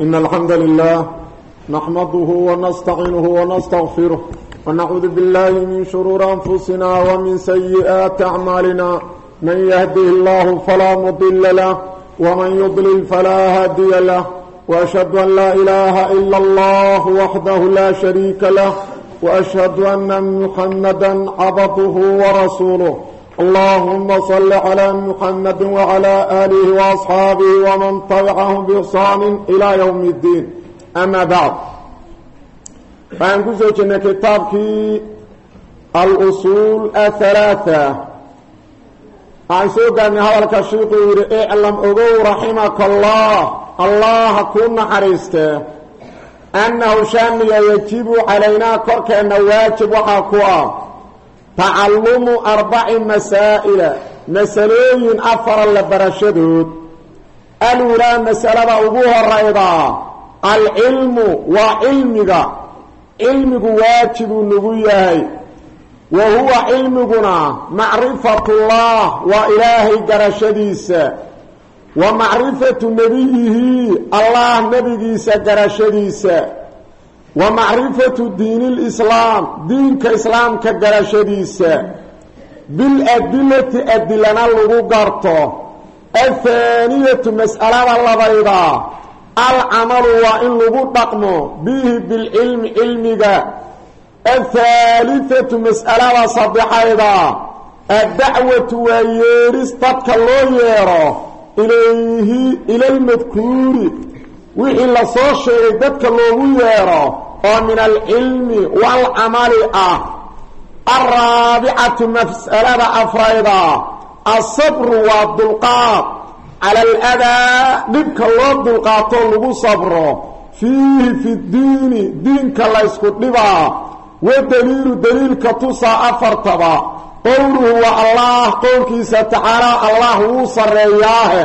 إن الحمد لله نحمده ونستعينه ونستغفره ونعوذ بالله من شرور أنفسنا ومن سيئات أعمالنا من يهده الله فلا مضل له ومن يضلل فلا هادي له وأشهد أن لا إله إلا الله وحده لا شريك له وأشهد أن محمدا عبده ورسوله اللهم صل على محمد وعلى آله وأصحابه ومن طبعهم بإحسان إلى يوم الدين أما بعد فأنكسوك أن كتابك الأصول الثلاثة أنسوك أن هذا الكشيط اعلم أقول رحمك الله كن حريسته أنه شان يجب علينا كرك أنه واجب وحاكوا تعلم 4 مسائل مسألين أفر لبرشدود الأولى مسألة أبوها الرئيضة العلم وعلمك واجب نبيه وهو علمنا معرفة الله وإلهي قرشديس ومعرفة نبيه الله نبيس قرشديس ومعرفة دين الإسلام دين كإسلام كقرشديس بالأدلة أدلنا اللغو الثانية مسألة اللبيضة العمل وإن لغو تقمو به بالعلم علمك الثالثة مسألة صدحيضة الدعوة ويرس تتكالو يرو إليه إلى المذكور وحي الله صوشي تتكالو يرو ومن العلم والعمل الرابعة مسألة أفريضة الصبر والدلقات على الأذى نبك الله الدلقات لغو صبره فيه في الدين دين كالله يسكت لبا ودليل كتوسى أفرتبا قوله والله قولك ستعالى الله وصر إياه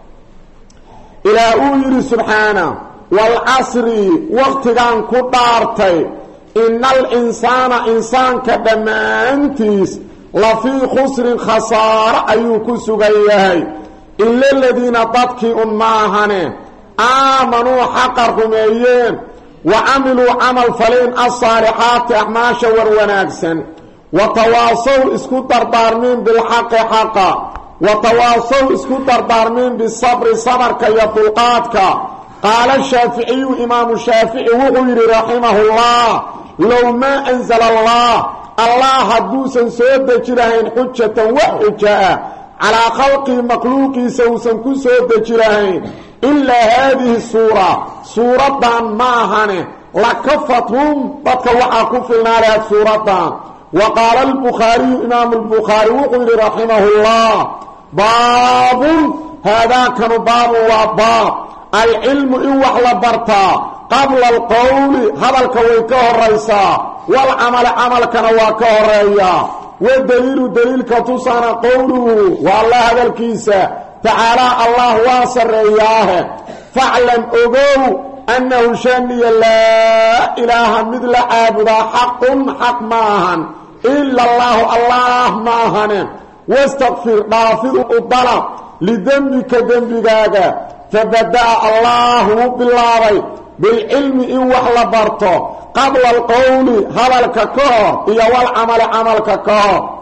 إلى أولي سبحانه والعصر وقت كان كدارتي إن الإنسان إنسان كدمانتيس لفي خسر خسارة أيوك سغيه إلا الذين تدكي أماهن آمنوا حقرهم أيين وعملوا عمل فلين الصالحات أعماشا وروناكسا وتواصوا اسكو دردارمين بالحق حقا وتواصوا اسكو دردارمين بالصبر صبر كيطلقاتك قال الشافعي إمام الشافعي وغير رحمه الله لو ما أنزل الله هدوسا سودة جرهين حجة وحجة على خلق مخلوقي سوسا كسودة جرهين إلا هذه السورة سورة معهن لكفتهم بطوعا كفلنا لها سورة وقال البخاري إمام البخاري وقل رحمه الله باب هذا كان باب وباب العلم إوح لبرتا قبل القول هذا الكويكه الرئيسا والعمل عمل كان واكه الرئيا والدليل دليل كتصانا قوله والله هذا الكيسة تعالى الله واصر إياه فاعلم أقول أنه شاني لا إله مثل عابد حق ماهن إلا الله ماهن واستغفر نافذ الضلب لذنبك ذنبك فبدأ الله بالله بالعلم إوح لبرته قبل القول هلالك كهر إيا والعمل عملك كهر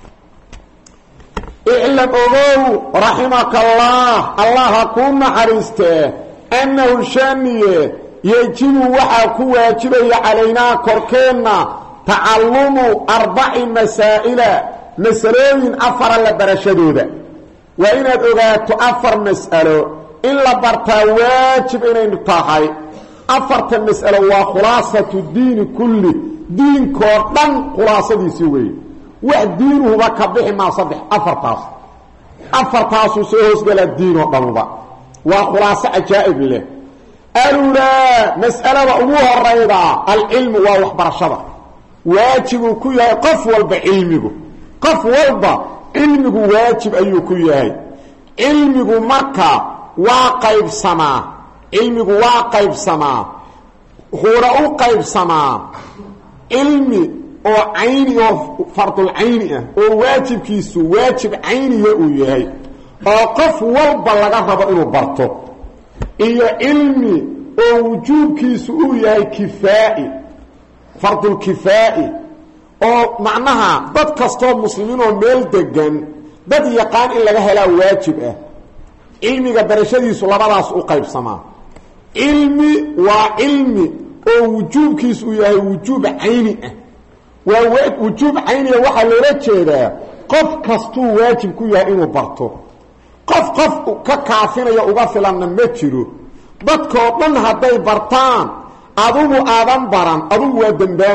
اعلم أغو رحمك الله كون حريسته أنه شانيه يجب وحاكو واجبه علينا كوركينا تعلم 4 مسائل مسألين أفر لبرشدوده وإن أغات أفر مسأله إلا برتا واجب إنه نطاحي أفرت المسألة وخلاصة الدين كله دين كوردن خلاصة دي سوي والدين هو كبه ما صدح أفرتاس سيهوس قال الدين وقلبا وخلاصة أجائب له أولا مسألة وأموها الرئيضة العلم ووحبر الشرع واجب كيها قفوال بعلمه قفوال بعلمه واجب أيه كيها علمه مكة واقيب سما علمه واقيب سما هو قيب سما علمي او عيني او فرض العين او واجب كيسو واجب عيني او يحيى oo qof walba laga rabo inuu barto iyo ilmi oo wujuubkiisu uu yahay kifaa'i fardul kifaa'i oo macnaha dad kastoo muslimiin oo meel degan dad yaqaan in laga helaa waajib ah cilmiga barashadiisu labadaas u qaybsamaa cilmi waa cilmi oo wujuubkiisu uu yahay wujuub ayni ah waa wujuub ayni waxa loola jeedaa qof kastuu waajib ku yahay inuu barto qof ka kaafinayo uga filanna ma jiro dadkoo dhan hadday bartaan adugu aadan baran adugu waa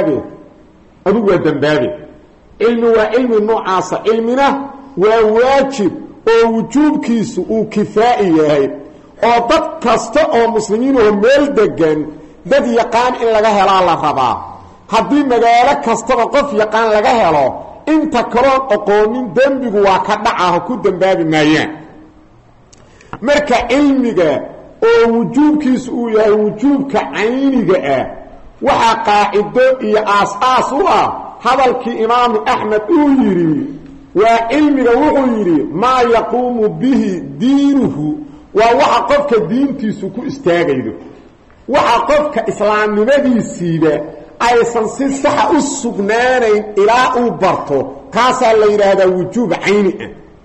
dambaabe cilmi waa cilmi noocaasa cilmina waa waajib oo wujuubkiisu uu kifaa'i yahay oo dad kasta oo muslimiin oo meel degan dad yaqaan in laga helaa la rabaa haddii magaalo kastaba qof yaqaan laga helo inta kaloon aqoonin dembigu waa ka dhacaho ku dambaabi maayaan marka cilmiga oo wujuubkiisu uu yahay wujuubka cayniga ah waxaa qaacido iyo aas-aas u ah hadalkii imaamu axmed uu yidhi waa cilmiga wuxuu yidhi maa yaquumu bihi diinuhu waa waxa qofka diintiisu ku istaagaydo waxa qofka islaamnimadiisiiba aysan si saxa u sugnaanayn ilaa uu barto kaasaa la yidhaahdaa wujuub cayni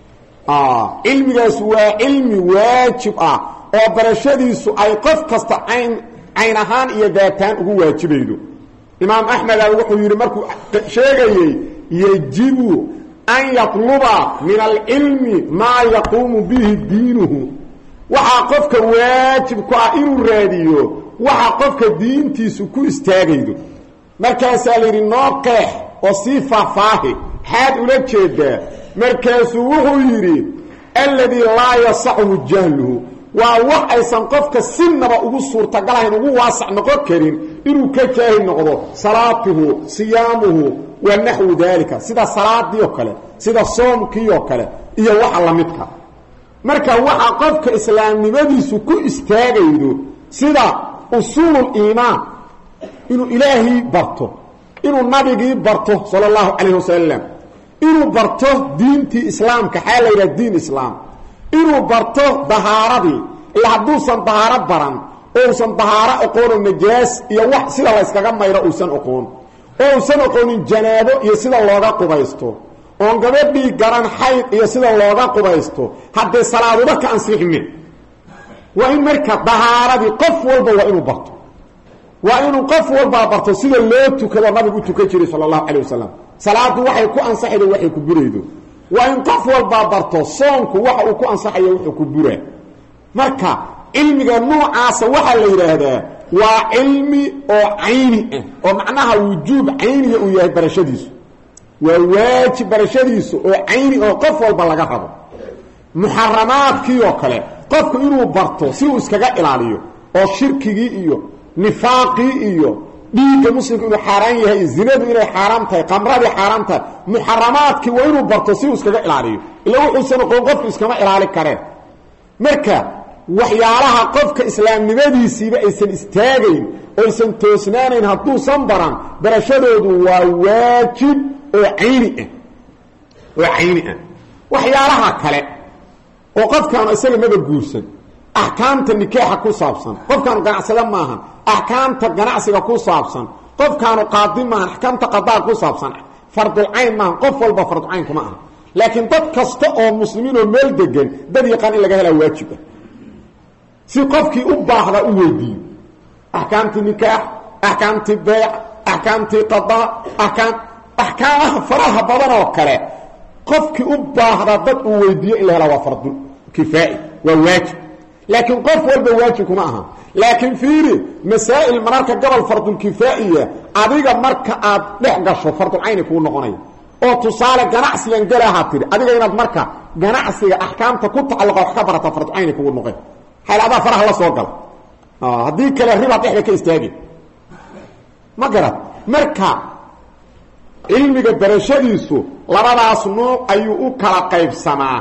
ah cilmigaas waa cilmi waajib ah oo barashadiisu ay qof kasta cayn ahaan iyo daataan ugu waajibaydo imaam axmed wuxuu yidhi markuu sheegayey yajibu an yatluba min alcilmi maa yaquumu bihi diinuhu waxaa qofka waajib ku ah inuu raadiyo waxa qofka diintiisu ku istaagaydo markaasaa la yidhi noo qeex oo sii faahfaahi xaad ula jeedaa markaasuu wuxuu yidhi alladii laa yasachu jahluhu waa wax aysan qofka sinaba ugu suurtagalahayn ugu waasac noqon karin inuu ka jaahil noqdo salaatuhu siyaamuhu wa naxwu daalika sida salaadii oo kale sida soomkii oo kale iyo waxa la midka marka waxa qofka islaamnimadiisu ku istaagaydo sida usuulul iimaan inuu ilaahi barto inuu nabigii barto sallallahu alayhi wasallam inuu barto diintii islaamka xaalayda diin islaam inuu barto dahaaradii ila hadduusan dahaaro baran uusan dahaaro aqoon najaas iyo wax sida la iskaga mayro uusan aqoon uusan aqoonin janaabo iyo sida looga qubaysto oon gabadhii garan xayd iyo sida looga qubaysto haddii salaaduba ka ansixin waa in marka dahaaradii qof walba waa inuu barto waa inuu qof walba barto sida loo tukado nabigu tukan jiray sallallahu alayhi wasallam salaadu waxay ku ansaxaydo waxay ku buraydo waa in qof walba barto soonku waxa uu ku ansaxayo wuxuu ku buraa marka cilmiga noocaas waxa la yiraahdaa waa cilmi oo ayni ah oo macnaha wujuub ayni uu yahay barashadiisu waa waajib barashadiisu oo ayni oo qof walba laga rabo muharramaadkii oo kale qofku inuu barto si uu iskaga ilaaliyo oo shirkigii iyo nifaaqii iyo dhiigga muslimku inuu xaaraan yahay zinadu inay xaaraam tahay qamradii xaaraam tahay muharramaadkii waa inuu barto si uu iskaga ilaaliyo ila wuxuu qofku iskama ilaali kareen marka waxyaalaha qofka islaamnimadiisiiba aysan istaagayn oo aysan toosnaanayn hadduusan baran barashadoodu waa waajib oo cayni ah waxyaalaha kale oo qofkaan isaga maba guursan axkaamta nikaaxa ku saabsan qofkaan ganacsada maaha axkaamta ganacsiga ku saabsan qofkaan qaadi maaha axkaamta qadaa ku saabsan fardul ayn maaha qof walba fardul ayn kuma aha laakiin dad kasta oo muslimiin oo meel degan dad yaqaan in laga hela waajib ah si qofkii u baahda u weydiiyo axkaamta nikaax axkaamta bayc axkaamta qadaa axkaamaha faraha badan oo kale qofkii u baahda dad uu weydiiyo in la hela waa fardul kifaa'i waa waajib laakiin qof walba waajib kuma aha laakiin fiiri masaa'il mararka gobol fardul kifaa'iya adiga marka aad dhex gasho fardul ayni ku noqonay oo tusaale ganacsigan galaha tiri adiga inaad marka ganacsiga ahkaamta ku tacalluqa wax ka barata fardul ayni ku noqon halada faraha la soo gal hadii kale riba dhexda ka istaagi ma garad marka cilmiga barashadiisu labadaas nooc ayuu u kala qaybsamaa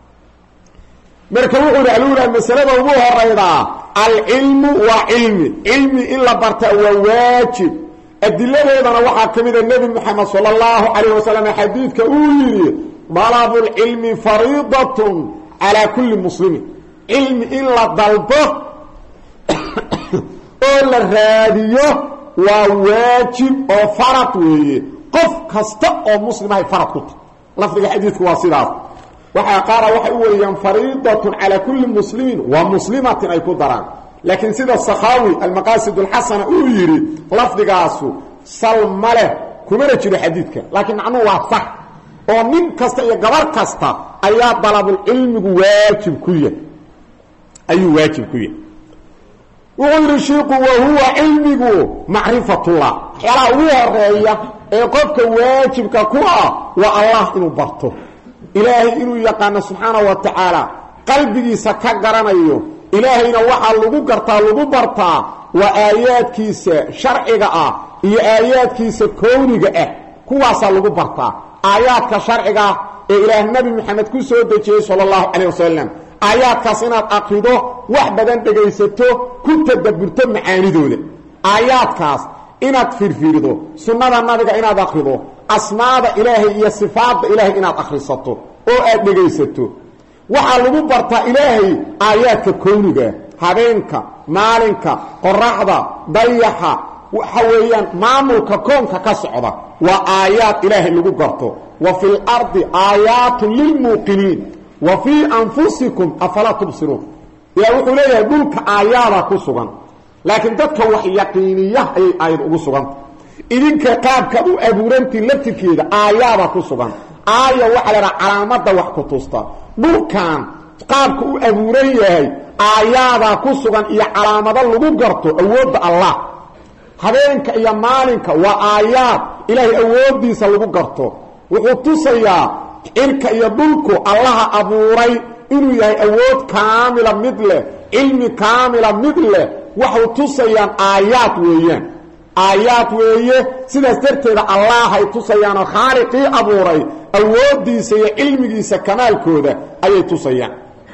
marka wuxuu raaluuna masalada ugu horeyda al-ilmu wa ilmi illa barta wa wajib adiladeedana waxa kamida nabi muhammad sallallahu alayhi wasallam hadithka uu yiri talabul ilmi fariidatun ala kulli muslim ilmi illa dalbo la raadiyo waa waajib oo farad weeye qof kasta oo muslim ay farad ku tahay lafdiga xadiidku waa sidaas waxa qaara waxay u weeyaan fariidatun ala kulli muslimin wa muslimatin ay ku daraan laakiin sida sakhawi al-maqasid al-hasana uu yiri lafdigaasu salmale kuma jiro xadiidka laakiin macnuhu waa sax oo nin kasta iyo gabar kasta ayaa dalabul ilmigu waajib ku yahay ayuu waajib ku yahay ويرشيق وهو علمه معرفة الله حلا هو الرأي قفك واجبك كوا والله إنه برته إلهي إنه يقان سبحانه وتعالى قلبي سكقرانيو إلهي إنه وحا لغو قرطا لغو برطا وآيات كيس شرعك هي آيات كيس كونك كواسا لغو برطا آيات كشرعك إله النبي محمد كسو دجي صلى الله عليه وسلم aayaadkaas inaad aqido wax badan dhageysato ku tadabburto macaanidooda aayaadkaas inaad firfirido sunnada nabiga inaad aqido asmaada ilaahay iyo sifaadda ilaahay inaad akhrisato oo aad dhageysato waxa lagu bartaa ilaahay aayaadka kowniga habeenka maalinka qoraxda dayaxa waxa weeyaan maamulka koonka ka socda waa aayaad ilaahay lagu garto wa fil ardi aayatun lil muqinin وفي أنفسكم أفلا تبصرون يا وحوليه دولك آيادا كسوغان لكن دادك وحي يقينية أي آيات كسوغان إذنك قابك أو أبورنتي لبتكيد آيادا كسوغان آية وحلنا علامات وحكو توستا دولكان قابك أو أبوريه آيادا كسوغان إيا علامات اللغو قرطو أود الله هذينك إيا مالك وآيات إلهي أود ديسا اللغو قرطو وحطو سيا إلك يدلك الله أبوري إنه يهي أود كاملة مثله علم كاملة مثله وحو تصيان آيات ويان آيات ويان سيدة سرتي الله هي تصيان خارقي أبوري أود ديسي علم ديسي كمال كودة أي تصيان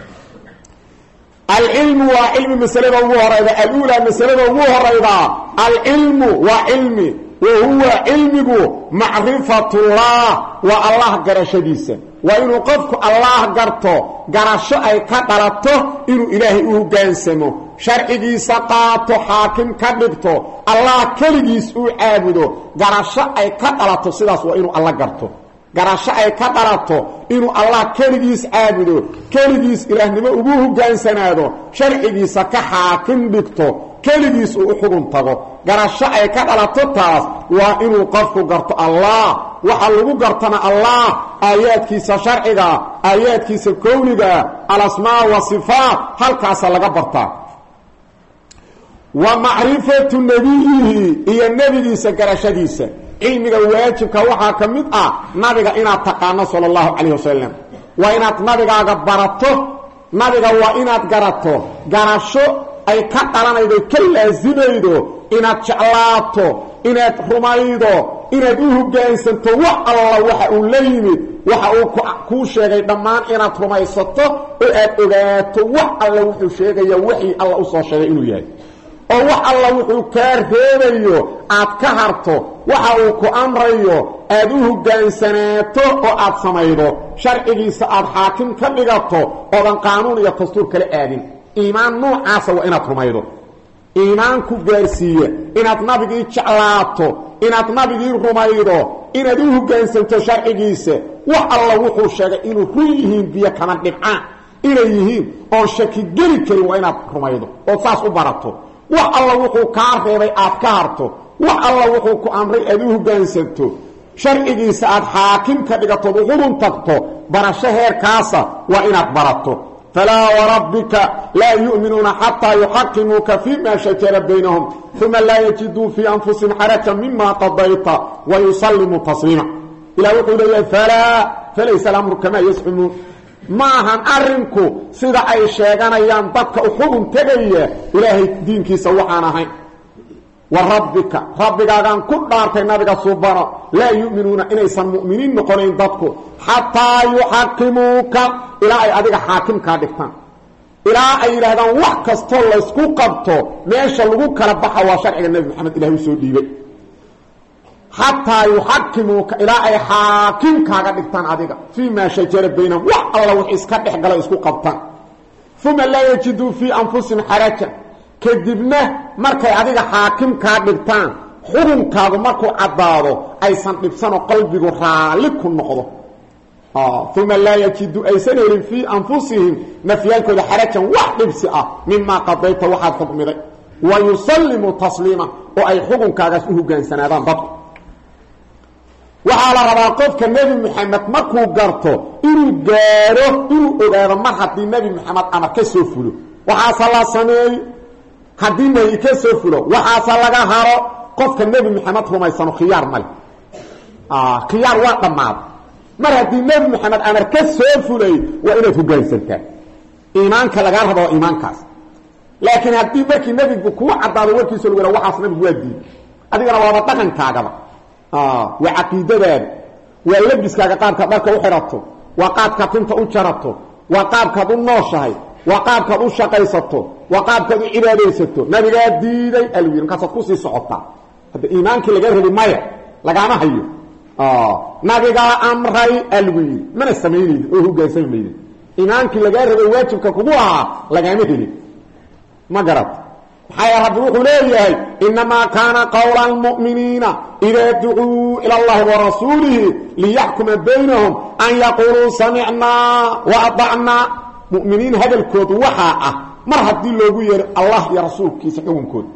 العلم وعلم مسألة وهريضة الأولى مسألة وهريضة العلم وعلم وهو علمه معرفة الله والله قرشديسا وإنه قفك الله قرطه قرشه أي كدرته إنه إلهي قانسمه شرعي سقاطه حاكم كدبته الله كلجيس عابده قرشه أي كدرته سلاس وإنه الله قرطه قرشه أي كدرته إنه الله كلجيس عابده كلجيس إله نما قانسناده شرعي سكا حاكم بكته كلجيس حكمته قرشه أي كدرته تاس وإنه قفك قرط الله وحلو قرطنا الله آيات كيس شرعية آيات كيس كونية الأسماء والصفات هل كاس لقبرتا ومعرفة نبيه هي النبي ديسة قرشديسة علمك واجبك وحا كمدأ نبيك إنا تقانا صلى الله عليه وسلم وإنا نبيك قبرته نبيك وإنا قرطه قرشو أي كتلنا إذا كل زبيدو إنا تشعلاته إنا رميدو inaad u hoggaansanto wax alla waxa uu la yimid waxa uu ku sheegay dhammaan inaad rumaysato oo aad ogaato wax alla wuxuu sheegaya wixii alla u soo sheegay inuu yahay oo wax alla wuxuu ka reebayo aad ka harto waxa uu ku amrayo aad u hoggaansanaato oo aad samaydo sharcigiisa aad xaakim ka dhigato oo qaanuun iyo dastuur kale aadin iimaan noocaas waa inaad rumaydo iimaanku gaarsiiye inaad nabigii jeclaato inaad nabigii rumaydo inaad u hoggaansanto sharcigiisa wax alla wuxuu sheegay inuu run yihiin biyo kama dhibcaan inay yihiin oo shaki geli karin waa inaad rumaydo oo saas u barato wax alla wuxuu kaa reebay aad ka harto wax alla wuxuu ku amray aad u hoggaansanto sharcigiisa aad xaakim ka dhigato uxurun tagto barasho heerkaasa waa inaad barato فلا وربك لا يؤمنون حتى يحكموك فيما شجر بينهم ثم لا يجدوا في أنفسهم حرجا مما قضيت ويسلموا تسليما إلى وقول فليس الأمر كما يزعمون maahan arinku sida ay sheeganayaan dadka u xubun tagaya ilaahay diinkiisa waxaan ahayn warabbika rabbigaagan ku dhaartay nabiga subhana la yu'minuna inaysan mu'miniin noqonayn dadku hatta yuhakimuka ila ay adiga xaakim ka dhigtaan ila ay yiraahdaan wax kasto la isku qabto meesha lagu kala baxa waa sharciga nabi maxamed ilaahay soo dhiibay hatta yuhakimuka ila ay xaakim kaaga dhigtaan adiga fiima shajara baynahum wax alla wax iska dhexgala isku qabtaan thumma la yajidu fi anfusihim harajan kadibna markay adiga xaakim ka dhigtaan xukunkaagu markuu cadaado aysan dhibsano qalbigu raali ku noqdo thumma la yajidu aysan helin fi anfusihim nafyaalkooda xarajan wax dhibsi ah mimma qadayta waxaad xukmiday wa yusallimu taslima oo ay xukunkaagaas u hogaansanaadaan dadku waxaa la rabaa qofka nebi maxamed markuu garto inuu gaaro inuu ogaado mar haddii nebi maxamed amar ka soo fulo waxaase la sameey haddii nahi ka soo fulo waxaase laga haro qofka nebi maxamed rumaysano khiyaar male khiyaar waa dhammaad mar haddii nebi maxamed amar ka soo fulay waa inaad hogaansantaa iimaanka lagaa raba waa iimaankaas laakiin haddii markii nebigu kuu caddaado warkiisa lagu yidhaha waxaas nebigu waa diiday adigana waaba dhaqankaagaba waa caqiidadaada waa labiskaaga qaabkaad dharka u xidhato waa qaabkaad tinta u jarato waa qaabkaad u nooshahay waa qaabkaad u shaqaysato waa qaabkaad u cibaadaysato nabigaa diiday aluu yidhi markaasaad kusii socotaa hadda iimaankii laga rabi maya lagaama hayo nabigaa amray aluu yidhi mana samaynaydi oo hogaansami maydi iimaankii lagaa rabay waajibka kugu ahaa lagaama helin ma garat maxaa rabbi wuxuu leeyahay inamaa kaana qawla almu'miniina idaa ducuu ila allahi warasuulihi liyaxkuma baynahum an yaquuluu samicnaa wa adacnaa mu'miniin hadalkoodu waxaa ah mar haddii loogu yeero allah iyo rasuulkiisa xukunkooda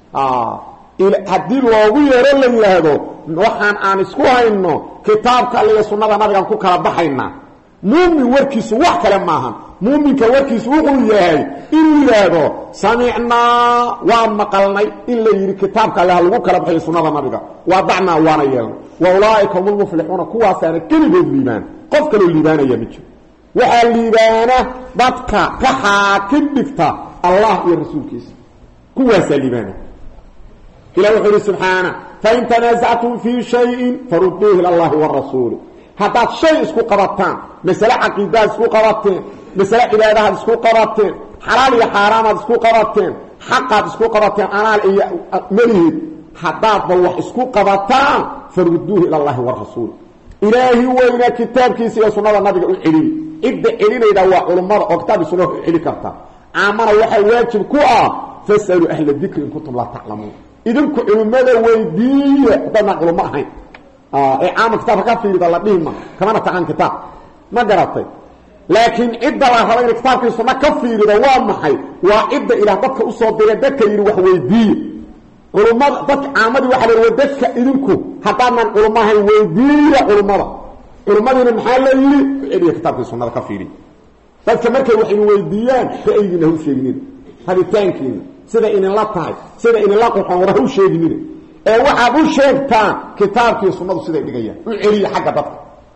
haddii loogu yeero la yidhaahdo waxaan aan isku hayno kitaabka alle iyo sunnada nabigaan ku kala baxaynaa muumin warkiisu wax kale maahan muuminka warkiisu wuxuu yahay inuu yidhaahdo samicnaa waan maqalnay in la yidhi kitaabka alle ha lagu kala baxayo sunnada nabiga waadacnaa waana yeelnay wa ulaaika hum lmuflixuuna kuwaasaana keligood liibaan qof kaloo liibaanaya ma jiro waxaa liibaana dadka ka xaakim dhigta allah iyo rasuulkiisa kuwaasaa liibaana ilah wuxuu ihi subxaana fain tanaasactum fii shayin faruduuhu ila allahi warasuuli haddaad shay isku qabataan masale caqiidaad isku qabateen masale cibaadahaad isku qabateen xalaal iyo xaaraamaad isku qabateen xaqaad isku qabateen anaal iyo melihiid haddaadba wax isku qabataan faruduuhu ila allahi warasuuli ilaahi weyna kitaabkiisa iyo sunnada nabiga u celiy cidda celinayda waa culummada oo kitaabki sunnaha u celi karta caamana waxaa waajib ku ah fasaluu ahla dikri in kuntum laa taclamuun idinku culimmada weydiiya haddaadnaan culummo ahayn ee caama kitaabka ka fiirida la dhihima kamana taqaan kitaab ma garatay laakiin cidda la raba inay kitaabkii sunna ka fiirido waa maxay waa cidda ilaah dadka usoo diray dadka yidhi wax weydiiye culummada dadka caamadii waxaa la dadka idinku haddaadnaan culummo ahayn weydiiya culummada culummadiina maxaa la yidhi celiya kitaabkii sunnada ka fiiriy dadka markay wax idin weydiiyaan ra'yigiina ha u sheeginina habitaankiina sida idinla tahay sida idinla qurxoon war ha u sheeginina ee waxaad u sheegtaan kitaabkii sunnadu siday dhigayaan u celiya xagga dadka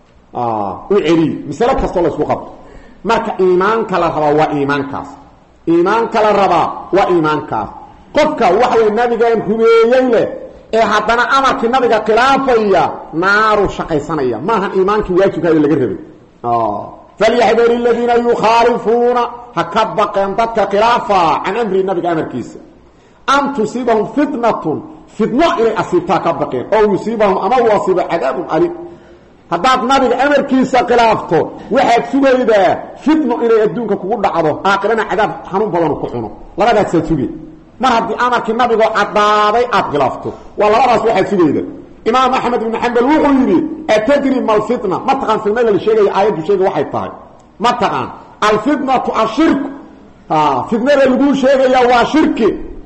u celiya masalo kastoo la isku qabto marka iimaanka la rabaa waa iimaankaas iimaanka la rabaa waa iimaankaas qofka waxa way nabigaan rumeeyey leh ee haddana amarkii nabiga khilaafaya naaru shaqaysanaya maahan iimaankii waajibkaada laga rabay falyaxdari aladiina yukhaalifuuna ha ka baqeen dadka khilaafa can amri nabiga amarkiisa an tusiibahum fitnatun fitno inay asiibtaa ka baqeen oo yusiibahum ama u asiibo cadaabun alim haddaad nabiga amarkiisa khilaafto waxaad sugaydaa fitno inay adduunka kugu dhacdo aakhirana cadaab xanuun badanu ku cuno labadaasaad sugay mar haddii amarkii nabigoo caddaaday aad khilaafto waa labadaas waxaad sugayda imaam axmed ibnu xambal wuxuu yidhi atadri ma alfitna ma taqaan fitnada la sheegaya aayaddu sheega waxay tahay ma taqaan alfitnatu ashirku fitnada laguu sheegayaa waa shirki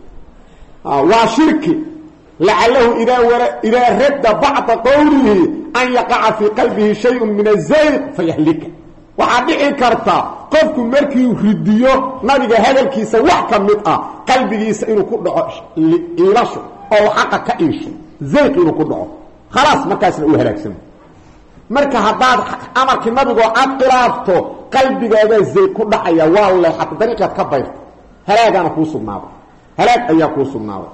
waa shirki lacalahu idaa radda bacda qowlihi an yaqaca fii qalbihi shayun min azayq fayahlika waxaa dhici karta qofku markii ridiyo nabiga hadalkiisa wax ka mid ah qalbigiisa inuu ku dhaco iilasho oo xaqa ka iisho zayq inuu ku dhaco khalaas markaasna uu halaagsamo marka haddaad amarkii nabigoo aad khilaafto qalbigaadaa zayq ku dhacaya waa leexata dariiqaad ka bayrta halaagaana kuu sugnaaday halaag ayaa kuu sugnaaday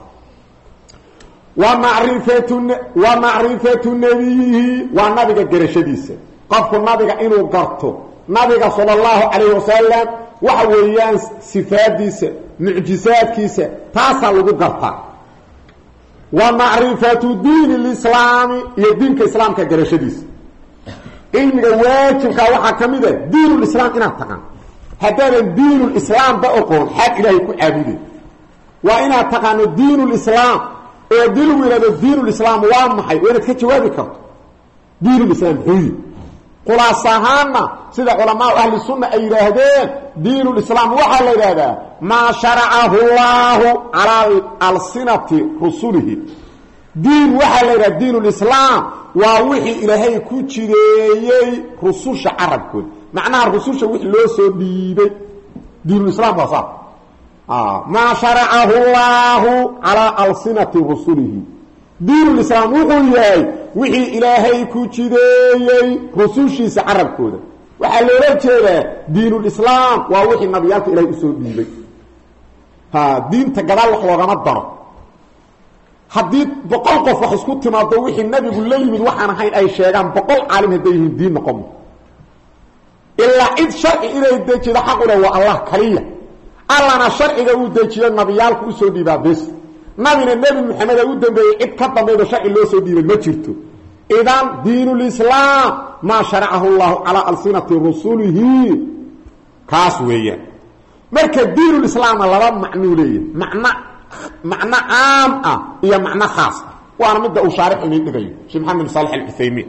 wa macrifatu nebiyihi waa nabiga garashadiisa qofku nabiga inuu garto nabiga sala allahu calayhi wasalam waxa weeyaan sifaadiisa mucjisaadkiisa taasaa lagu gartaa wa macrifatu diini lislaami iyo diinka islaamka garashadiisa cilmiga waajibkaa waxaa ka mid a diinulislaam inaad taqaan haddaadan diinulislaamba oqoon xaag ilaahay ku caabuday وإن تقانوا دين الإسلام ودين دين الإسلام وامحي وإن تكتوابي كرت دين الإسلام هي خلاصهانا سيد علماء أهل السنة أي رهدين دين الإسلام وحل هذا ما شرعه الله على ألسنة رسوله دين وحل دين الإسلام ووحي إلهي كتيري رسول عرب كل معناه الرسول وحي لو سو ديبي دين الإسلام وصف ما شرعه الله على ألسنة رسوله دين الإسلام وحي إلهي كتيري رسول عرب كل وحل لو دين الإسلام ووحي النبيات إلهي سو ديبي دين تقدر وحلوغا مدر haddii boqol qof wax isku timaado wixii nabigu la yimid waxaan ahayn ay sheegaan boqol caalim haday yihiin diin noqon illa id sharci inay dejiyo xaquna waa Allah kaliya allana sharciga uu dejiyo nabiyaalku u soo dhiibaa bes nabina nabi maxamed uu dambeeyay cid ka dambeeyo sharci loo soo dhiibay ma jirto idan diinul islaam ma shar'ahu Allah ala alsinati rasulihi kaas weeyaan marka diinul islaam laba macno leeyahay معنى عام هي معنى خاص وانا مده اشارح من دغيو شيخ محمد صالح العثيمين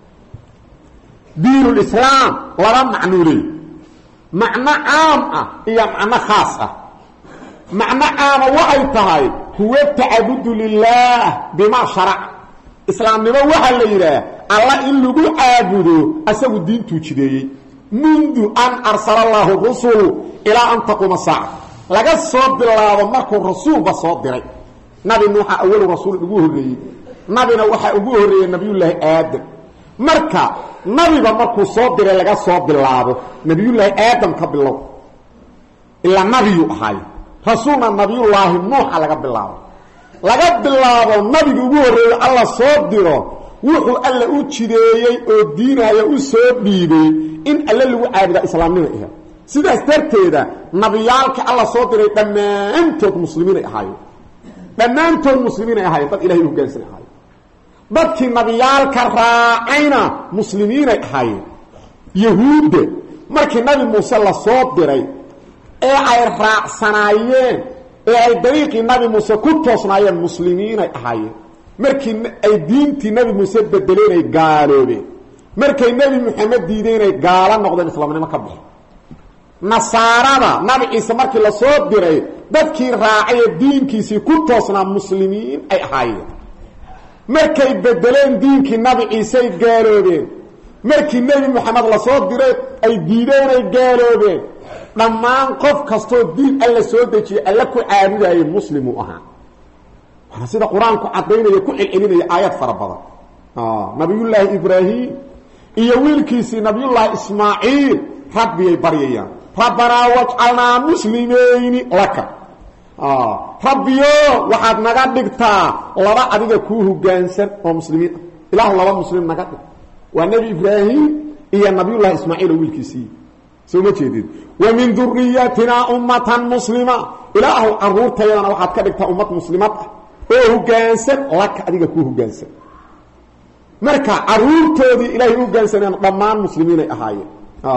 دين الاسلام ولا معنى لي معنى عام هي معنى خاصه معنى عام وحي تهي هو التعبد لله بما شرع اسلام نبا waxa la yiraahdaa Allah in lagu aabudo asagu diintu jideeyay منذ ان ارسل الله الرسل الى ان تقوم الساعه laga soo bilaabo markuu rasuulba soo diray nabi nuux awal rasuul ugu horeeyay nabina waxa ugu horeeyay nabiyullaahi aadam marka nabiga markuu soo diray laga soo bilaabo nabiyullaahi aadam ka bilow ila nabiyu ahay rasuulna nabiyullaahi nuux laga bilaabo nabiga ugu horeeyay Allah soo diro wuxuu alla u jideeyay oo diinaya u soo dhiibay in alla lagu caabudo islaamnimada ah sidaas darteeda nabiyaalka Allah soo diray dhammaantood muslimiin ay ahaayeen dad ilaahay u hoggaansan ahaayeen dadkii nabiyaalka raacayna muslimiin ay ahaayeen yahuud markii nabi Muuse la soo diray ee ay raacsanaayeen ee ay dariiqii nabi Muuse ku toosnaayeen muslimiin ay ahaayeen markii ay diintii nabi Muuse bedeleen ay gaaloobeen markay nabi Muhammad diideen ay gaala noqdeen islaamnimo ka baxeen nasaarada nabi Ciise markii la soo diray dadkii raacay diinkiisii ku toosnaa muslimiin ay ahaayeen markay bedeleen diinkii nabi Ciise ay gaaloobeen markii nabi Muhammad la soo diray ay diideen ay gaaloobeen dhammaan qof kasto diin alla soo dejiyay alla ku caabudaayay muslimu ahaa waxa sida quraanku cadeynaya ku cilcilinaya aayad fara badan nabiyullaahi ibraahim iyo wiilkiisii nabiyullaahi ismaaciil rabbi bariyayaan ربنا واجعلنا مسلمين لك ربيو waxaad naga dhigtaa laba adiga ku hoggaansan oo muslimiin ilaah laba muslim naga dhig waa nabi ibraahim iyo nabiyullah ismaaciil wiilkiisii soo ma jeedid wa min dhurriyyatina ummatan muslima ilaah arruurtayana waxaad ka dhigtaa ummad muslimad oo hoggaansan lak adiga ku hoggaansan marka arruurtoodii ilaahay u hoggaansaneen dhammaan muslimiin ay ahaayeen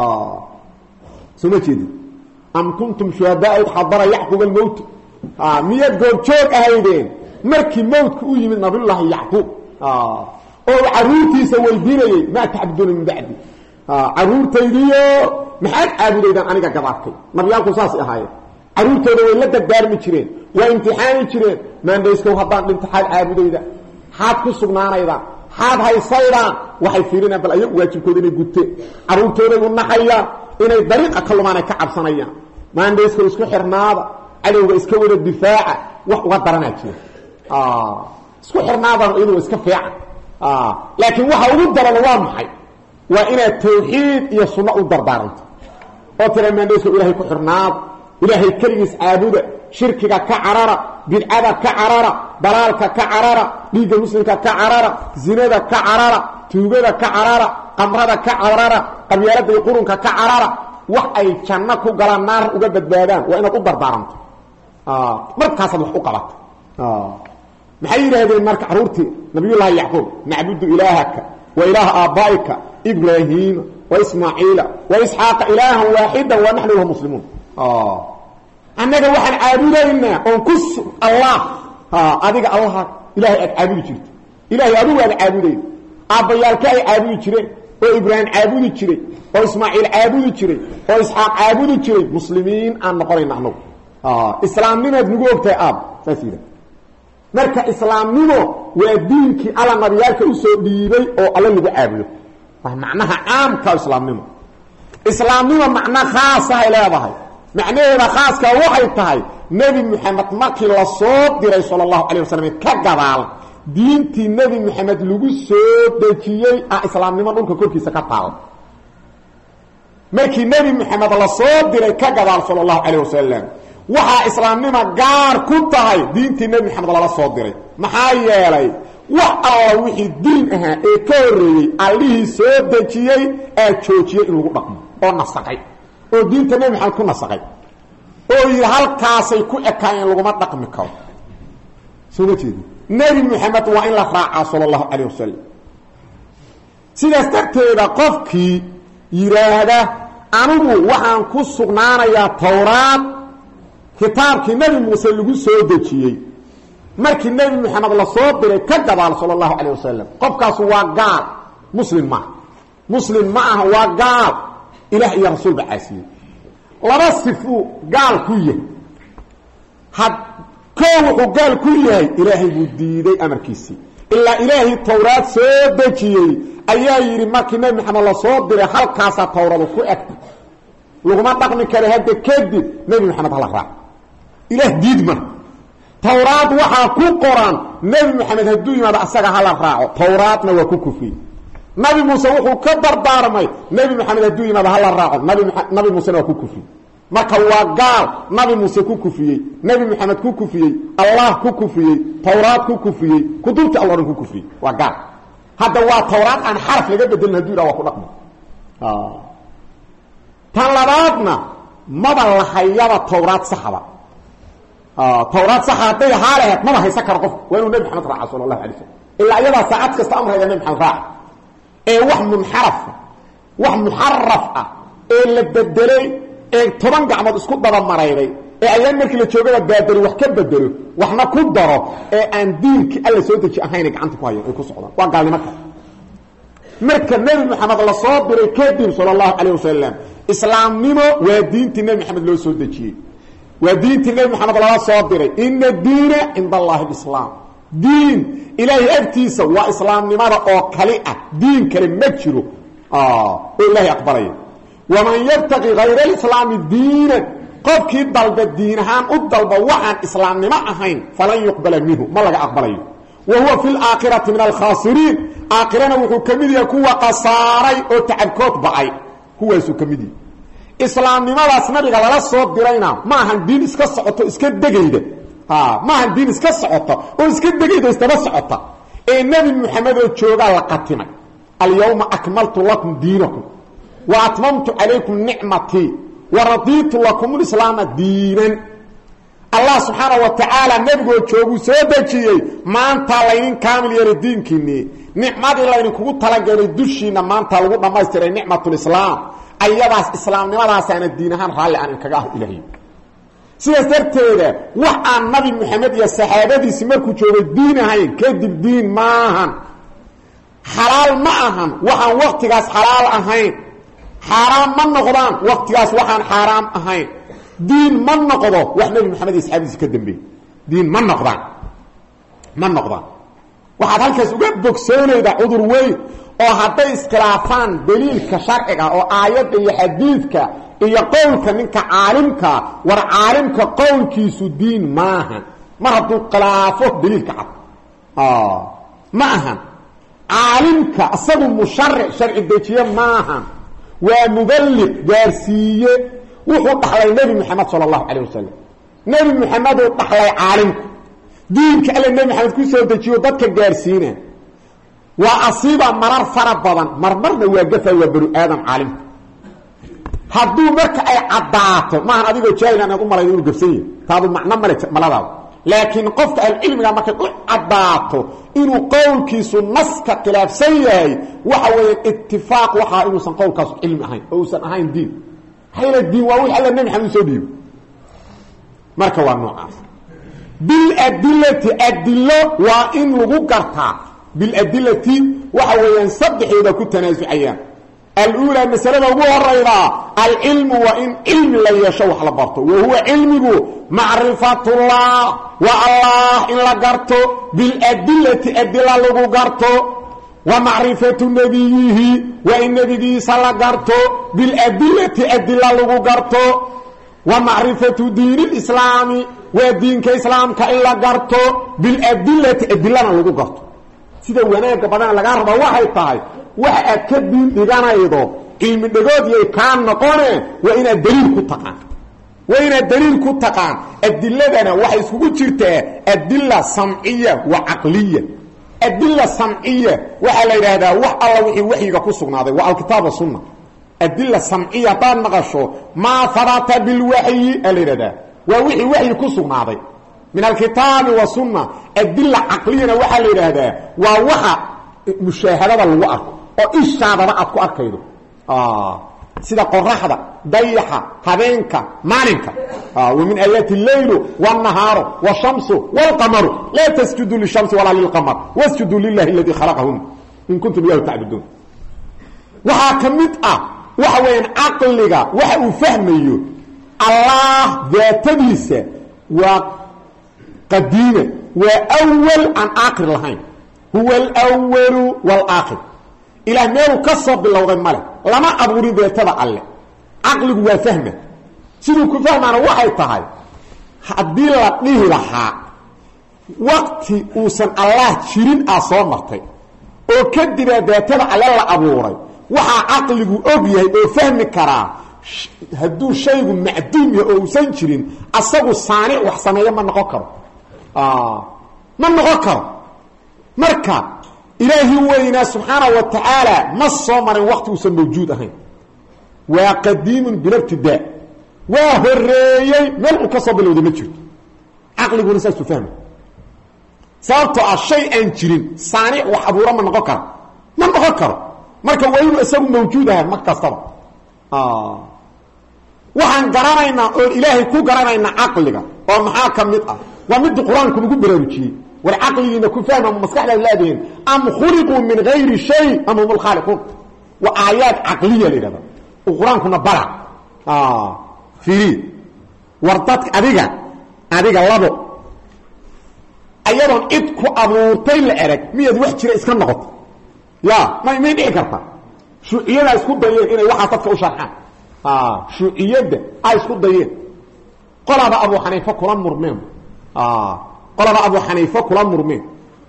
سمجد أم كنتم شهداء حضر يعقوب الموت مياد قرشوك أهيدين مركي موت كأوي من نبي الله يعقوب أو عروتي سوى الديني ما تعبدون من بعدي عروتي ديو محاد عابدين أنا كذاكي نبي الله قصاصي أهاي عروتي ديو لدى الدار مجرين وامتحان مجرين ما نديسكو هطان الامتحان عابدين حاد كسبنانا إذا حاد هاي صيران وحي فيرين بالأيام واجب كودين قدتين عروتي ديو النحيا inay dariiqa kalluumaan ka cabsanayaan maanta isku xirnaada cadawga iska wada difaaca wax uga daranaajiyo isku xirnaada inuu iska fiican laakiin waxa ugu daran waa maxay waa inay tawxiid iyo sunna u dardaaranto oo tira maanta ilaahay ku xirnaad ilaahay kaligiis caabuda shirkiga ka carara bidcada ka carara dalaalka ka carara dhiigga muslimka ka carara zinada ka carara tuugada ka carara qamrada ka carara qabyaalada iyo qurunka ka carara wax ay janna ku galaan naar uga badbaadaan waa inaad u dardaaranto markaas wax u qabato maxay yiraahdeen marka caruurtii nabiyullaahi yacquub nacbudu ilaahaka wa ilaaha aabaa'ika ibraahim wa ismaaciila wa isxaaqa ilaahan waaxidan wa nahnu lahu muslimuun annaga waxaan caabudaynaa oon ku allah adiga allah ilaahay aad caabudi jirto ilaahay adigu aad caabudayd aabbayaalka ay caabudi jireen oo ibraahim caabudi jiray oo ismaaciil caabudi jiray oo isxaaq caabudi jiray muslimiin aan noqonayna annagu islaamnimaad nagu ogtahay aab saas yidha marka islaamnimo waa diinkii alla nabiyaalka u soo dhiibay oo alla lagu caabudo waa macnaha caamka islaamnimo islaamnimo macna khaas ah ay leedahay macnaheeda khaaska waxay tahay nebi moxamed markii la soo diray sala allahu calayh wasalam ka gadaal diintii nebi moxamed lagu soo dejiyey islaamnimo dhulka korkiisa ka taal markii nebi moxamed la soo diray ka gadaal sala allahu calayh wasalam waxaa islaamnimo gaar ku tahay diintii nebi moxamed lala soo diray maxaa yeelay wax alla wixii diin ahaa ee ka horreeyey allihii soo dejiyey aa joojiyey in lagu dhaqmo oo nasaqay oo diinta nebi moxamed ku nasaqay oo yidhi halkaasay ku ekaayeen laguma dhaqmi karo soo ma jeedi nebi moxamed waa in la raacaa sala allahu calayh wasalam sidaas darteeda qofkii yidhaahda anigu waxaan ku sugnaanayaa towraad kitaabkii nebi muuse lagu soo dejiyey markii nebi moxamed la soo diray ka gadaal sala allahu calayh wasalam qofkaasu waa gaal muslim maaha muslim ma aha waa gaal ilaah iyo rasuul ba caasiyey laba sifuu gaal ku yahay koo wuxuu gaal ku yahay ilaahay buu diiday amarkiisii ilaa ilaahay towraad soo dejiyey ayaa yidhi markii nebi moxamed la soo diray halkaasaa towradu ku egta laguma dhaqmi kara hadda kadib nebi moxamed hala raac ilaah diidma towraad waxaa ku qoran nebi moxamed hadduu yimaado asaga hala raaco towraadna waa ku kufiyey nabi muuse wuxuu ka dardaarmay nebi moxamed hadduu yimaado hala raaco nabi muusena waa ku kufiyey marka waa gaal nabi muuse ku kufiyey nebi moxamed ku kufiyey allah ku kufiyey towraad ku kufiyey kutubtii alla dhan ku kufiyey waa gaal hadda waa towraad aan xaraf laga bedelin haduu yidhaha waa ku dhaqma tan labaadna maba lahayaba towraad saxaba towraad saxa hadday ahaa laheed maba haysan karo qofka waa inuu nebi maxamed raaca sala allahu alay slam ilaa iyadaa saacad kasta amrayga nebi maxamed raaca ee wax munxarafa wax muxaraf ah ee la bedelay ee 10 gacmood isku dabamarayday ee ayaan markii la joogaba baadari wax ka bedelo waxna ku daro ee aan diinkii alla soo deji ahayn gacanta ku hayo ay ku socdaan waa gaalnimo kale marka nebi maxamed la soo diray kadib sallallahu alayhi wasallam islaamnimo waa diintii nebi maxamed loo soo dejiyey waa diintii nebi maxamed la soo diray inna diina inda allahi alislam diin ilaahi agtiisa waa islaamnimada oo kali ah diin kale ma jiro ilaahi aqbalay waman yabtaqi ghayra alislam diinan qofkii dalba diin ahaan u dalba waxaan islaamnimo ahayn falan yuqbala minhu ma laga aqbalayo wa huwa fil aakhirati min al-khasirin aakhirana wuxuu kamid yahay kuwa qasaaray oo tacabkood ba'ay kuwaasu kamid yahay islaamnimadaas nabiga lala soo dirayna ma ahan diin iska socoto iska degayda ma ahan diin iska socoto oo iska degayda istaba socota ee nabi maxamed oo jooga la qatimay al-yawma akmaltu lakum diinakum wa atmamtu alaykum ni'mati wa raditu lakum al-islam diinan Allah subhanahu wa ta'ala nabigo joogu soo dajiyay maanta laydin kaamil yeer diinkiini nicmadi laydin kugu talagalay dushiina maanta lagu dhameystiray nicmatul islaam ayadaas islaamnimadaas aan diinahan raali aan kaga ah ilaahay sidaas darteeda wax aan nabi maxamed iyo saxaabadiisa markuu joogay diin ahayn kadib diin maahan xalaal ma ahan waxaan waqtigaas xalaal ahayn xaraam ma noqdaan waqtigaas waxaan xaraam ahayn diin ma noqdo wax nabi maxamed iyo saxaabadiisa ka dambeeyay diin ma noqdaan waxaad halkaas uga bogsoonayda cudur weyn oo hadday iskhilaafaan daliilka sharciga oo aayadda iyo xadiidka iyo qowlka ninka caalimka war caalimka qowlkiisu diin maahan mar hadduu khilaafo daliilka cad ma ahan caalimka asagu musharric sharci dejiye maahan waa muballigh gaarsiiye wuxuu dhaxlay nabi maxamed sallallahu alayhi wasallam nabi maxamed uu dhaxlay caalimka diinka alle nabi maxamed ku soo dejiyo dadka gaarsiina waa asiiba marar fara badan marmarna waa gafa waa bani aadam caalimka hadduu marka ay cadaato maahan adigoo jaahil aan u malayn inuu gafsan yahay taadu macno male maladaada laakiin qofka cilmiga marka u cadaato inuu qowlkiisu naska khilaafsan yahay waxa weeye ittifaaq waxa inuusan qowlkaas cilmi ahayn oo uusan ahayn diin hayla diin waa wixii alla nabi maxamed soo dhiibay marka waa noocaas biladillati adillo waa in lagu gartaa biladillati waxa weeyaan saddexeeda ku tanaasucayaan الأولى مسألة ugu horeyda العلم وإن علم لا يشو wax la barto وهو علمه معرفة الله والله إن لا قرته بالأدلة أدلة لغو قرته ومعرفة نبيه وإن نبيه صلى قرته بالأدلة أدلة لغو قرته ومعرفة دين الإسلام ودين كإسلام كإلا قرته بالأدلة أدلة لغو قرته سيدا وناك بدنا لغاربا واحد طاي waxa ka diin dhiganaydo ilmi dhagood yey kaan noqone waa ina daliil ku taqaan adiladana waxa isku jirtaa adilla sam'iyya wa aqliyya adilla sam'iyya waxa la yiraahdaa wax alla wixii waxiga ku sugnaaday waa alkitaab wa sunna adilla sam'iyya taan maqasho ma farata bil wahyi alirada waa wixii waxyi ku sugnaaday min alkitaab wa sunna adilla aqliyana waxa la yiraahdaa waa waxa mushaahadada lagu arko oo ishaadaba aad ku arkaydo sida qoraxda dayaxa habeenka maalinka wa min ayati al-layl wan-nahar wash-shamsu wal-qamaru la tasjudu lish-shamsi wala lil-qamar wasjudu lillahi alladhi khalaqahum in kuntum iyyahu ta'budun waxa kamid waxa weyn aqliga waxa uu fahmayo Allah daatadiisa wa qadiima wa awwal an aakhir lahayn huwa al-awwal wal-aakhir إلى ميرو كسب بالله ماله لما أبوري ذاته الله عقلك وفهمه سيدو كفهم أنا واحد طهي حدي لطنيه لها وقت أوسن الله شيرين أصور مرتين وكدب ذاته الله أبوري وحا عقلك أبيه وفهم كرا هدو شيء معدوم أوسن شيرين أصابه صانع وحسنية من نغكر من نغكر مركب إلهي وإنا سبحانه وتعالى ما الصومر وقت وسن موجود أهين وقديم بلا ابتداء وهريي ملء كصب الودي مجد عقلي يقول نساس تفهمه صارت الشيء أنجرين صانع وحبورا من غكر مركا وين أسبب موجود أهين ما كصب وحن قرانينا إلهي كو قرانينا عقلك ومحاكم مدأ ومد القرآن كنو قبرا والعقل يكون فاهم مصلحة الأولادين أم خلقوا من غير شيء أم هم الخالقون وآيات عقلية لهذا القرآن كنا برع فيه ورطتك أديك اللابو أيضا إدكو أبورتين لأرك مياد واحد شراء إسكان نغط لا ما يدعي كرتا شو إيانا إسكود دايين إنا واحد تدك أشارحان شو إيانا إسكود دايين قال هذا أبو حنيفة قرآن مرمين قال أبو حنيفة كلا مرمين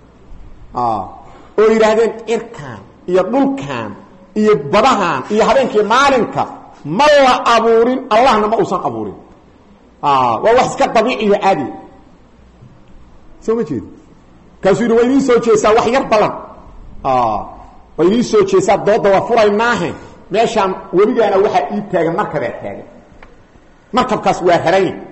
ويرادين إركان يدلكان يبضهان يهبينك مالنك ما الله أبورين الله نما أوصان أبورين ووحسك الطبيعي عادي سوما جيد كاسوير وينين سو جيسا وحي يربلن وينين سو جيسا دودا وفراي ماهن ماشان وليغانا waxa ii taagan markaba taagan markabkaas waa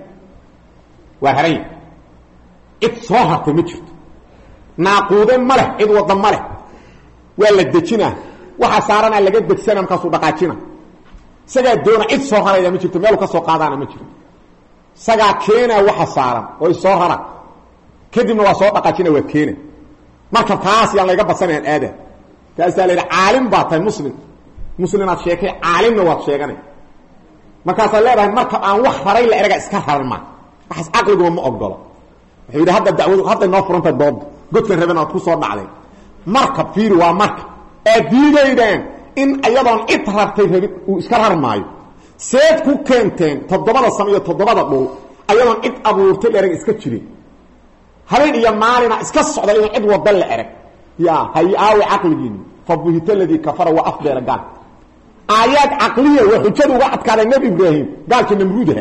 haray إتصاحة مجد ناقودين ملح إذ وضم ملح ولا الدجنة وحسارنا اللي قد بكسنا مكسو دقاتنا سجا دونا إتصاحة إذا مجد ميلو كسو قادانا مجد سجا كينا وحسارا ويصاحرا كدم وصوت دقاتنا وكينا مركب كاسي اللي قد بسنا الآدة كاسي عالم باطن مسلمات شيكي عالم نوات شيكاني مركب الله بها مركب أن وحفرين لأرقى إسكافر الماء أحس أقلق وما أقضله وحيد هذا الدعوة هذا النافر أنت الضاد قلت لي ربنا أتكو صورنا عليه مركب فيه ومركب أديدين إن أيضا إطررتين وإسكرر معي سيدكو كنتين تضبط السمية تضبط الضوء أيضا إطأبورتين لأرق إسكتشري هلين إيا مالنا إسكسع لأيه إدوى الضل أرق يا هاي آوي عقل جيني فبهت الذي كفر وأفضل قال آيات عقلية وحجده وقت كان النبي إبراهيم قال كنمرودها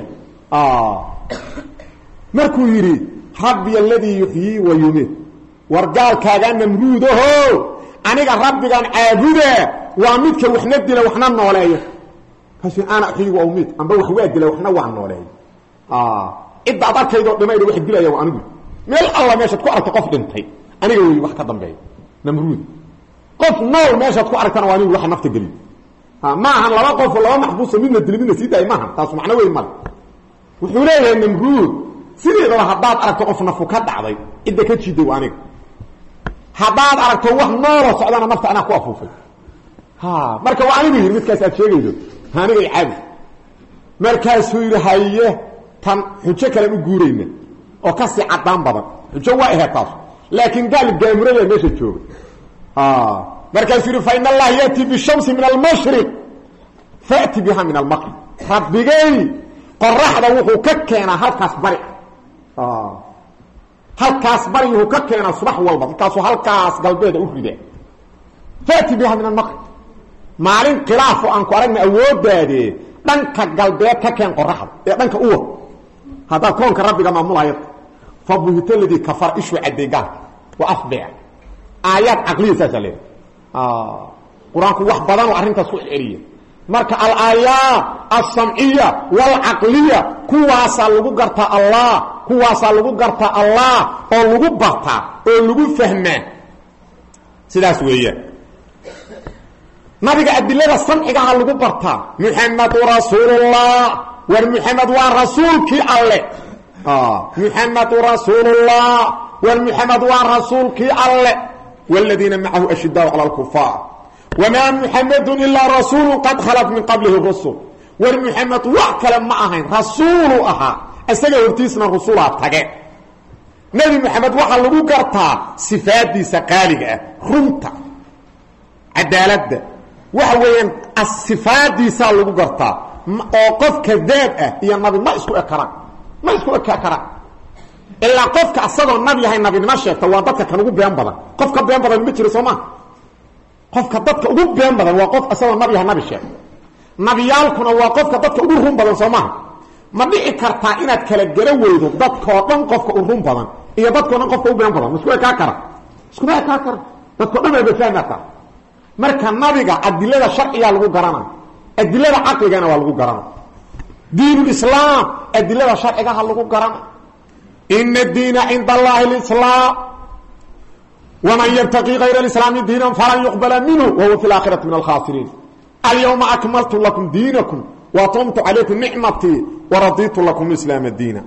مركو يريد ربي الذي يحيي ويميت ورجال كاغان نمروده انيغا ربي كان عابده واميدك وحنا دينا وحنا نولايه كاسي انا احيي واميت ام بو خواد دينا وحنا وان نولايه اذا داركيدو دمايد وخ ديلايا وانغو ميل الله ماشد ku arko qof dhintay aniga way wax ka dambeey namruud qof nool meeshad ku aragtana waa anigu wax nafta gali ma ahan laba qof laba maxbuus midna dilmina siiday ma ahan taas macna weey mal wuxuu leeyahay namruud sideedaba haddaad aragto qof nafu ka dhacday cidda ka jiiday waa aniga haddaad aragto wax noolo socdana nafta anaa ku afuufay marka waa anigu yidhi midkaas aad sheegaydo aniga i caabi markaasuu yidhi haye tan xujo kalen u guurayna oo kasii caddaan badan xujo waa ahayd taas laakiin gaal gaamurada meesha jooga markaasuu yidhi fa in allaha ya'ti bishamsi min almashriq fa'ti biha min almaqrib rabbigay qoraxda wuxuu ka keenaa halkaas bari halkaas bari wuxuu ka keenaa subax walba markaasuu halkaas galbeeda u ridaa fa'ti biha min almaqrib maalin khilaafo aan ku aragna awoodaade dhanka galbeed ka keen qoraxda ee dhanka uwa haddaad koonka rabbiga maamulaya fa buhita ladii kafar ishu cadday gaalka wa afbeec aayaad caqliya saasaa leedahay qur-aanku wax badan oo arrintaas ku celceliya marka alaayaat alsamciya waalcaqliya kuwaasaa lagu gartaa allah kuwaasaa lagu gartaa allah oo lagu bartaa oo lagu fahmaa sidaas weeyaan nabiga adilada samcigaha lagu bartaa muxamadu rasuulullah war muxamed waa rasuulkii alle muxamadu rasuulullah war muxamed waa rasuulkii alle wاladiina macahu ashidaau cala alkufaar wamaa muxamadu ilaa rasuulu qad khalat min qablihi rusul war muxamed wax kale ma ahayn rasuulu ahaa isaga hortiisna rusulaa tage nebi moxamed waxaa lagu gartaa sifaadiisa qaaliga ah runta cadaaladda waxa weeyaan sifaadiisaa lagu gartaa oo qof kadaab ah iyo nabi ma isku ekaraan ma isku eka karaan ilaa qofka asagoo nabi yahay nabinimo sheegta waa dadka kan ugu been badan qofka been badan ma jiro soo maa qofka dadka ugu been badan waa qof asagoo nabi yahay nabi sheegta nabiyaalkuna waa qofka dadka ugu run badan soo maha ma dhici kartaa inaad kala gala weydo dadkoo dhan qofka u run badan iyo dadkoo dhan qofka u been badan ma isku ekaa kara iskuma ekaa kara dadkoo dhan ayba fahmata marka nabiga adilada sharcigaa lagu garana adilada caqligana waa lagu garana diinulislaam adilada sharcigaha lagu garana ina diina cinda allahi lislaam waman yabtaqii kayra lislaami diinan falan yuqbala minhu wahuwa fi laakhirati min alkhaasiriin alyawma akmaltu lakum diinakum watamtu calaykum nicmatii waraditu lakum islaama diina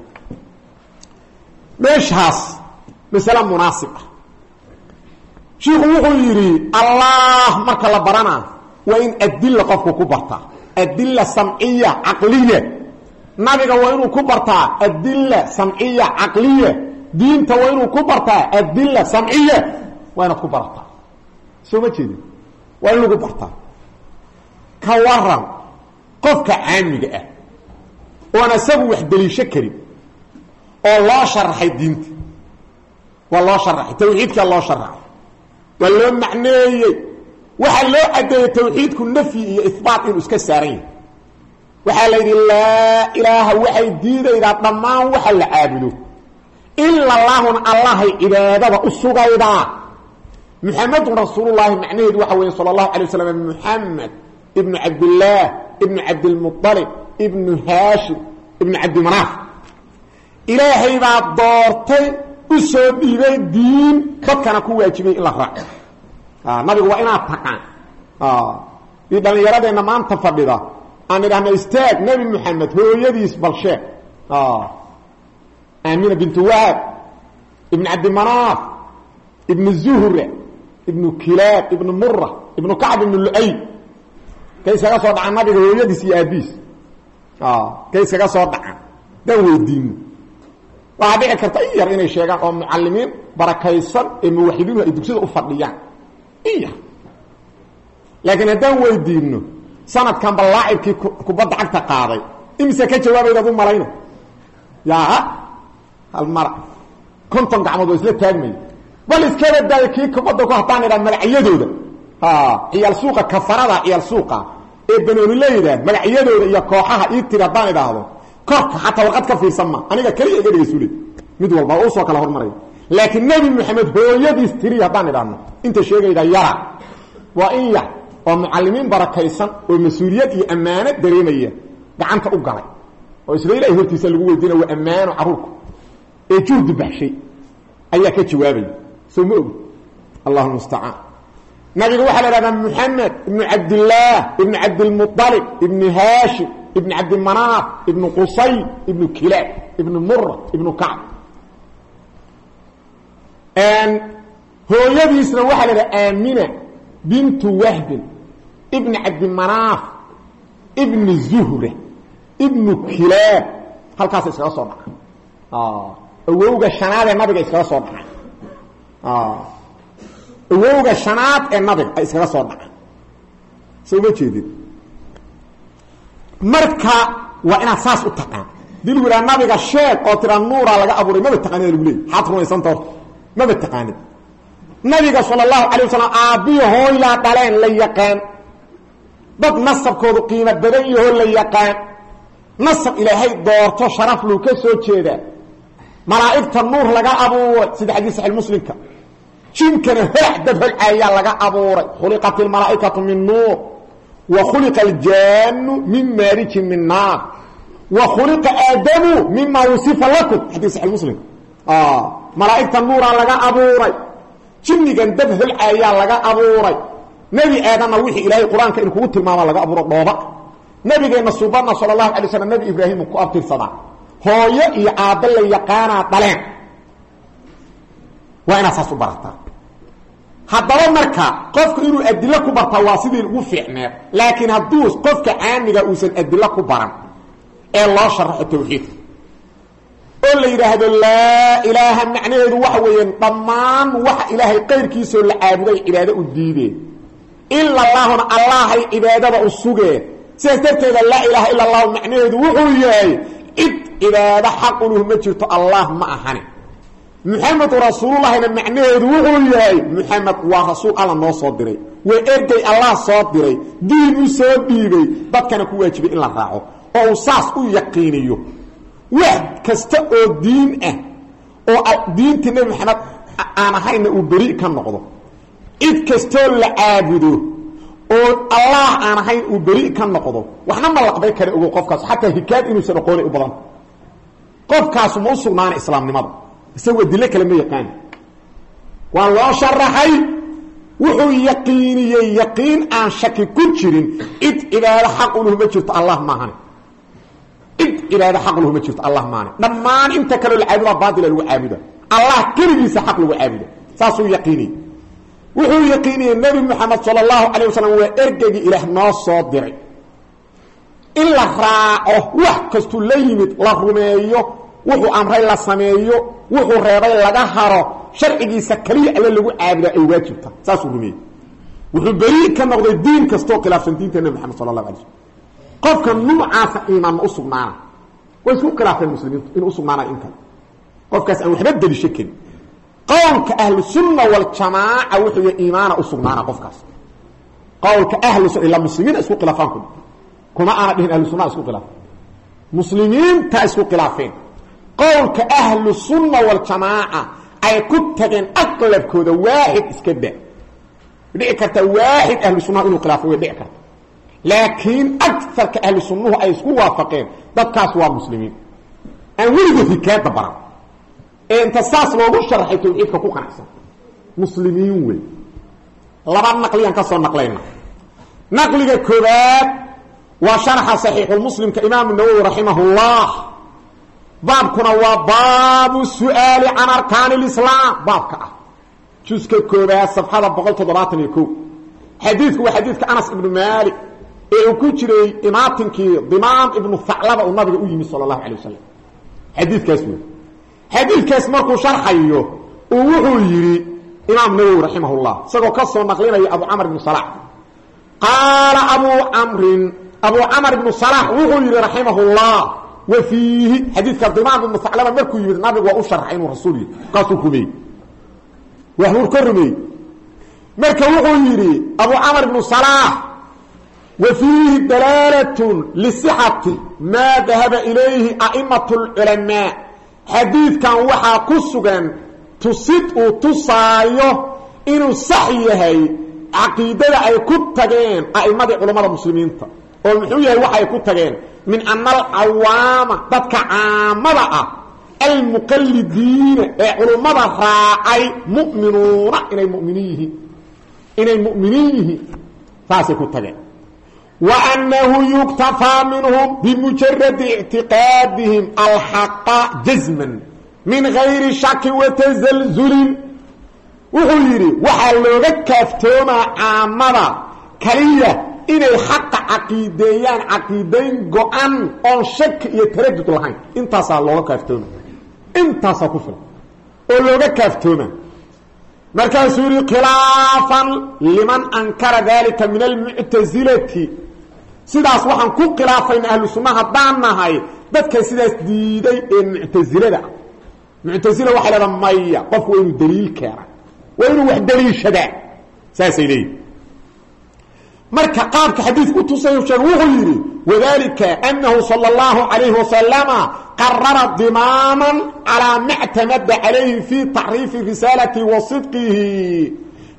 meeshaas masale munaasib ah shiiku wuxuu yidhi allah marka la barana waa in adila qofku ku bartaa adila samciya caqliya nabiga waa inuu ku bartaa adila samciya caqliya diinta waa inuu ku bartaa adila samciya waa inaad ku barataa soo ma jeedin waa in lagu bartaa ka waran qofka caamiga ah oon asagu wax daliisho karin oo loo sharaxay diinta waa loo sharaxay tawxiidka loo sharaxay waa loo macneeyey waxaa loo cadeeyey tawxiidku nafyi iyo ihbaat inuu iska saaran yahay waxaa la yidhi laa ilaaha waxay diidaydaa dhammaan waxa la caabudo ila allahun allahay cibaadada u sugaydaa muxamedun rasuulullaahi macnaheedu waxa weeye sala allahu alay wasalam muxamed ibnu cabdillaah ibnu cabdilmualib ibnu haashim ibnu cabdimanaaf ilaahay baa doortay u soo dhiibay diin dadkana ku waajibay in la raaco nabigu waa inaad taqaan io dhallinyaradeenna maanta fadhida aan idhahna istaag nebi moxamed hooyadiis balsheeg aamina bintu wahab ibnu cabdimanaaf ibnu zuhra ibnu kilaab ibnu mura ibnu kacb ibnu lu'ay kay iskaga soo dhacaan nabiga hooyadiis iyo aabiis kay iskaga soo dhacaan daan weydiino waxaa dhici karta in yar inay sheegaan oo mucalimiin barakaysan ee muwaxidiinu ay dugsida u fadhiyaan in yar laakiin haddaan weydiino sanadkan ba laacibkii kubadda cagta qaaday imise ka jawaabaydaad u malayna yaa hal mara 50 gacmood oo isla taagmay bal iskaba daay kii kubadda ku hataan ila magacyadooda ciyaal suuqa kafarada ciyaal suuqa ee banooni leeyda magacyadooda iyo kooxaha ii tiradaan idhaahdo korka xataa waqad ka fiirsanma aniga kaliya iga dhigaysuulay mid walba oo soo kala hormaray laakiin nabi maxamed hooyadiis tiriya hadaan idhaahno inta sheegayda yara waa in yah oo mucallimiin barakaysan oo mas'uuliyad iyo amaanad dareemaya gacanta u galay oo Israa'iil hortiisa lagu weydiina waa amaano caruurku ee juhdi baxshay ayaa ka jawaabay soo Allahu musta'an nabiga waxa la yiraahdaa Muhammad ibn Abdullah ibn Abdul Muttalib ibn Hashim ابن عبد المناف ابن قصي ابن كلاب ابن مرة ابن كعب هو يبيسنا واحد آمنة بنت وهب ابن عبد المناف ابن الزهرة ابن كلاب هل كاس اسكا سو دخا اوغا شناد النبي اسكا سو دخا اوغا شناد النبي اسكا سو دخا سو ما jeedid marka waa ina saas u taqaan dil wala nabiga sheeg oo tira nuura laga abuuray ma taqaanid lagu leeyahay haad rumaysan tahay ma taqaanid nabiga sallallahu alayhi wasallam aabiyo hooyla dhaleen la yaqaan dad nasabkoodu qiimo badan yahay la yaqaan nasab ilaahay doorto sharaf loo ka soo jeeda malaa'ikta nuur laga abuuray sida xadiis sahih muslimka jinkana hada hal ayaa laga abuuray khuliqatil malaa'ikatu min nuur wa khuliqal jannu min marijin min nar wa khuliqa adamu mimma wasifa lakum xadiis sahih muslim malaa'ikta nuur laga abuuray jinnigan dad hal ayaa laga abuuray nabi aadama wixii ilaahay quraanka in kugu tilmaama laga abuuro dhooba nabigeena subhanahu sallallahu alayhi wasallam nabi ibraahim ku abtirsada hooyo iyo aabba la yaqaana dhaleen waa ina saas u barata haddaba marka qofku inuu adilla ku barta waa sidii ugu fiicneed laakiin hadduu qofka caamiga uusan adilla ku baran ee loo sharaxo tawxiid oo la yiraahdo laa ilaaha macnaheedu waxa weeyaan dhammaan waxa ilaahay qeyrkiisa la caabuday cibaado u diideen illa allahuna allahay cibaadada u sugee سيسترتيذا لا إله إلا الله معنيه وحوياي إذ إبادة حق له مجرد الله ما أحاني محمد رسول الله معنيه وحوياي محمد ورسول الله نو صدري وإرقي الله صدري دين صدري بات كان كواجب إلا راعه أو ساس يقينيه واحد كستأو دين أو دين تنبي محمد أنا هاين أبريء كان نقضه إذ كستأو لعابده oo Allah aan ahayn uu bari ka noqdo waxna ma laqbay kare ugu qofkaas xataa hikaad inuu soo qoolay u badan qofkaas ma sugnaan islaamnimada isagoo dile kale ma yaqaan waa loo sharaxay wuxuu yaqiiniyay yaqiin aan shaki ku jirin id ilaala xaq uu ma jirto Allah ma ahan id ilaala xaq uu ma jirto Allah ma ahan dhammaan inta kale la caabudo baadil lagu caabudo Allah kaligiisa xaq lagu caabudo saasuu yaqiiniyay wuxuu yaqiiniyay nabi muhammad sallallahu alayhi wasallam waa ergagi ilaah noo soo diray illa raaco wax kastu la yimid la rumeeyo wuxuu amray la sameeyo wuxuu reebay laga haro sharcigiisa kaliya alla lagu caabudo ay waajibta saas uu rumeeyay wuxuu bari ka noqday diin kasto khilaafsan diinta nabi muhammad sallallahu alayhi wasallam qofka nuucaas iimaan u sugnaana way isku khilaafeen muslimiintu in u sugnaana inta qofkaas aan waxba dali shakin قولك أهل السنة والجماعة وحي إيمان أسقنانا قفكاس قولك أهل السنة إلا مسلمين أسكو قلافانكم كما أنا بهم أهل السنة أسكو قلاف مسلمين تأسكو قلافين قولك أهل السنة والجماعة أي كتغين أقلب كذا واحد اسكبه بيئكت واحد أهل السنة إنه قلافه بيئكت لكن أكثر كأهل السنة أي اسكو وافقين دكاس ومسلمين أن ولدوا في كاد برا انت ساس لو شرحي توحيدك كو قنعسن مسلمين وي لبا نقليان كسو نقلينا نقلي كوبات وشرح صحيح المسلم كامام النووي رحمه الله باب كنا وباب السؤال عن اركان الاسلام بابك جزء كوبات صفحه 172 حديثك وحديثك انس بن مالك اي ku jiray imaatinkii dimaam ibn tha'laba oo nabiga u yimi sallallahu alayhi wasallam xadiithkaas حديث كاس مركو شرحيه ووحو يري امام نووي رحمه الله سغو كسو نقلنا ابو عمرو بن صلاح قال ابو عمرو بن صلاح وحو يري رحمه الله وفيه حديث كالضمام بن ثعلبة مركو يري النبي وهو شرحين رسوله قاسو كومي وحور كرمي مركو وحو يري ابو عمرو بن صلاح وفيه دلالة لصحة ما ذهب اليه ائمة العلماء حديث كان وحا كسغان تصيد وتصايو انه صحيح عقيده اي كتغين ائمه علماء المسلمين او محويه وحا كتغين من ان العوام ضدك عامه المقلدين علماء راعي مؤمنون اني مؤمنيه فاسكو تغين وأنه يكتفى منهم بمجرد اعتقادهم الحق جزما من غير شك وتزلزل وغيره وحلوغ كافتوما عامرة كلية إن الحق عقيديان عقيدين قوان on شك يتردد لهين انتصى اللوغ كافتوما انتصى كفر اللوغ كافتوما مركز سوري خلافا لمن أنكر ذلك من المعتزلة sidaas waxaan ku khilaafayna ahlu sunnaha hadaan nahay dadka sidaas diiday ee mu'tazilada waxa la maya qofku inuu daliil keeno waa inuu wax daliishada saasay leeyihiin marka qaabka xadiisku tusayo sheeg wuxuu yiri wadalika annahu sallallahu alayhi wa sallama qarrara dimaman ala mu'tamad alayhi fi ta'rif risalati wa sidqihi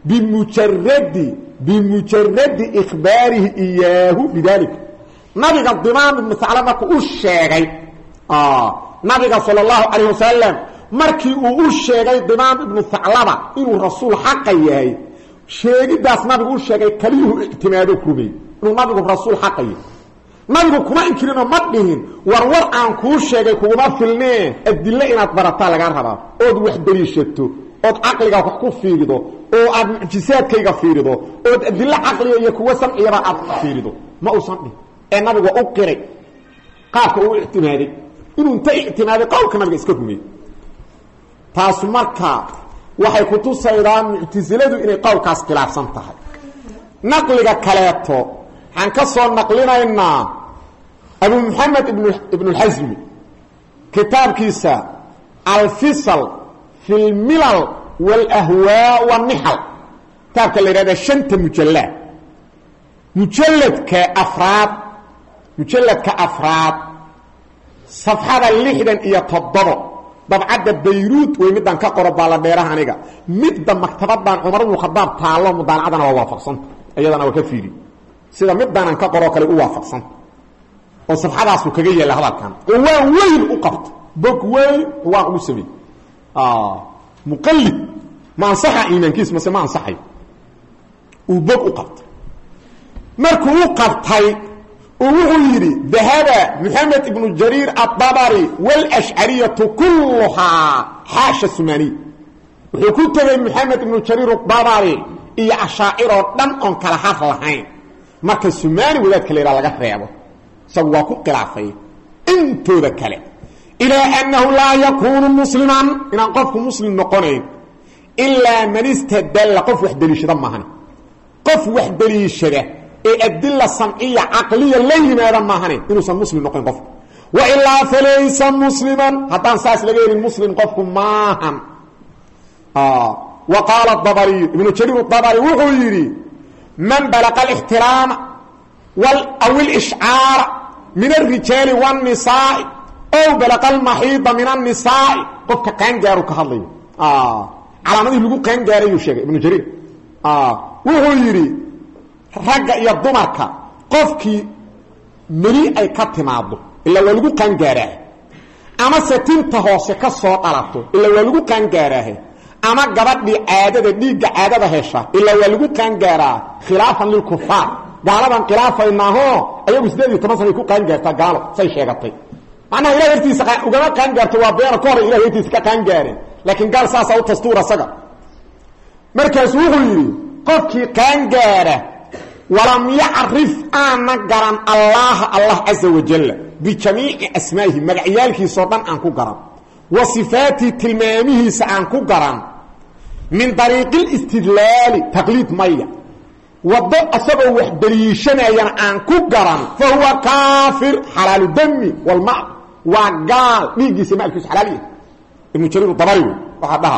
بمجرد إخباره إياه بذلك نبي الضمان بن ثعلبة أشيغي نبي صلى الله عليه وسلم مركي أشيغي ضمان بن ثعلبة إنه رسول حق إياه شيغي داس نبي أشيغي كليه اعتماده كربي إنه نبي رسول حق إياه نبي كما إنكرنا مدهن ورور عن كوشيغي كما فلناه الدلة إن أتبرتا لغارها أود وحدري شتو ood aqliga wax ku fiirido oo aad mucjisaadkayga fiirido oo adilla aqliga iyo kuwa samciga aad fiirido ma uusan dhig ee nabiga u qiray qaabka uu ihtimaaday inuu inta ihtimaaday qowlka nabiga iska rumay taas marka waxay ku tusaydaa muctasiladu inay qowlkaas khilaafsan tahay naqliga kaleeto aan ka soo naqlinaynaa Abu Muhammad ibn al-Hazmi kitaabkiisa al-Fisal في الملل والأهواء والنحل تابك اللي رأى شنت مجلد كأفراد صفحة اللحدا يتضبط طبعا بيروت ويمدن كقرب على بيرها عنيقا مدن مكتبات عمر بن الخطاب تعالى مدن عدنا ووافقصن أيضا وكفيري سيدا مدن كقرب كالي ووافقصن وصفحة سكاقية لهذا كان وين أقبط بك وين هو أقسمي مقلد ما انصح ايمان كيس ما انصحي وبق قبط مركو قبطي وغيري ذهب محمد بن جرير الطبري والاشعريه كلها حاشا السماني وحكوت محمد بن جرير الطبري اي اشاعره دم ان كلا حرف لهين marka السماني wadaad kale laga reebo sawa ku khilaafay intu kale إلى أنه لا يكون مسلما إن قفك مسلم نقنين إلا من استدل قف وحدلي شده ماهن قف وحدلي شده الدلة السمعية عقلية ليه ماذا ماهن إنه سن مسلم نقنين قف وإلا فليس مسلما حتى انساس لغير المسلم قفك ماهن وقال الضبري ابن جرير الضبري وغيري من بلغ الاحترام أو الإشعار من الرجال والنساء أو بلغ المحيط من النساء قفك كان جارو كهضي على ماذا يقول كان جاري يشيك ابن جرير وهو يري رجع يضمرك قفك مريء أي كتماده إلا ولقو كان جاره أما ستنته سكسر ألفته إلا ولقو كان جاره أما قبض لي عادة ديك عادة هشة إلا ولقو كان جاره خلافا للكفار قالوا خلافا إنه أيوة سيدي تمثل يكون كان جاره قالوا سيشيغطي معناه إلهي يرتيس وقما كان جارته وابيان كور إلهي يرتيس كان جارين لكن قال ساسا وتسطورة سقر مركز وغيري قفكي كان جاره ولم يعرف أن قرن الله عز وجل بجميع أسمائه مقعيالك صوتان أنكو قرن وصفات تلمامه سأنكو قرن من طريق الاستدلال تقليد مية وضع أسبه وحدريشنا أنكو قرن فهو كافر حلال الدم والماء وقال نيجي سماء الكيس حلالية ابن جرير الطبري وحدها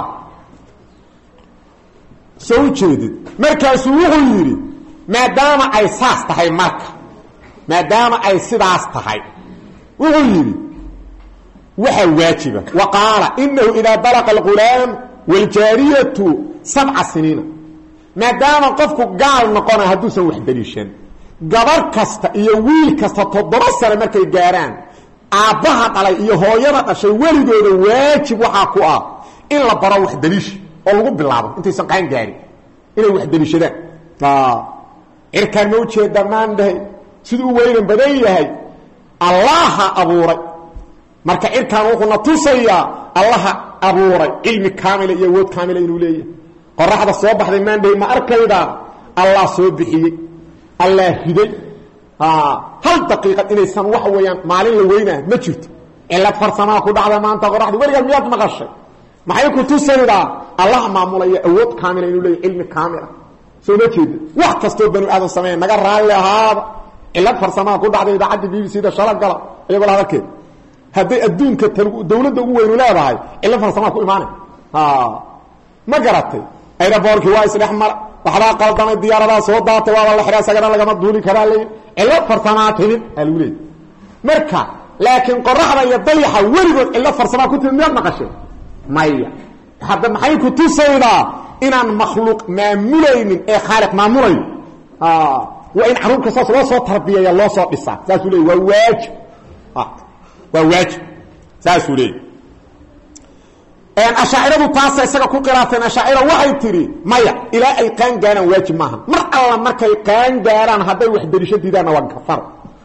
سوي جيدد مركز وغيري ما دام أي ساس تحي مركز ما دام أي سداس تحي وغيري وحي واجبة وقال إنه إذا بلغ الغلام والجارية 7 سنين ما دام قفك قال نقونا هدوسا وحدريشان قبر كستا إيا ويل كستا تضرسل مركز جاران aabaha dhalay iyo hooyada dhashay waligooda waajib waxa ku ah in la baro wax daliish oo lagu bilaabo intaysan qaan gaarin inay wax daliishadaan irkaan ma u jeeda maanday sidoo weeynan badan yahay allah abuuray marka irkaan wuxuu tusaya allah abuuray ilmi kaamil iyo wood kaamil inuu leeyahay qoraxda soo baxday maanday ma arkayda allah soo bixiyay allah hiday hal daqiiqad inaysan wax weeyaan maalin la weynaa ma jirto ilaa farsama ku dhacda maanta qoraxda waliga miyaad maqashay maxay ku tusaydaa allah maamulaya awood kaamil inuu leeyahay ilmi kaamil soo ma jeedo wax kasto banu aadan sameeyay naga raali ahaada ilaa farsama ku dhacday idaacada BBC da shalad gala iyagoo la arkay hadday adduunka dawladda ugu weyn u leedahay ilaa farsama ku iimaanay ma garatay aeroboorki waa isdhex mar waxba qaldamay diyaarada soo daatay waa la xiraa sagana laga duuli karaa leey ilaa farsama timid alwilay marka laakiin qoraxda iyo dayaxa warigood ilaa farsama ku timid ma qashay maya hadda maxay ku tusaydaa inaan makhluuq maamulaynin ee khaaliq maamulay wa in arunka saas loo soo tarbiyeeyo loo soo dhisaa saas uu leeyahay waa waajib waa waajib saas uu leeyahay ashaa'iradu taas isaga ku qiraatay ashaa'ira waxay tiri maya ila ay qaan gaaraan waajib maaha mar alla markay qaan gaaraan haday wax darisho diidana waa kafar